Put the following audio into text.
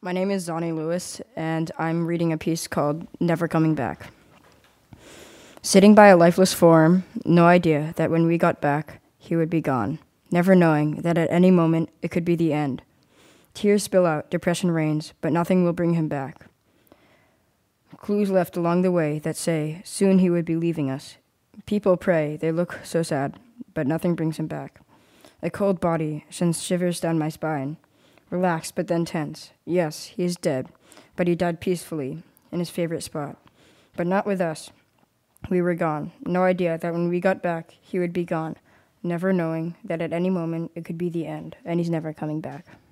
My name is Zonnie Lewis, and I'm reading a piece called Never Coming Back. Sitting by a lifeless form, no idea that when we got back, he would be gone, never knowing that at any moment it could be the end. Tears spill out, depression reigns, but nothing will bring him back. Clues left along the way that say soon he would be leaving us. People pray, they look so sad, but nothing brings him back. A cold body sends shivers down my spine. Relaxed, but then tense. Yes, he is dead, but he died peacefully, in his favorite spot. But not with us. We were gone. No idea that when we got back, he would be gone, never knowing that at any moment it could be the end, and he's never coming back.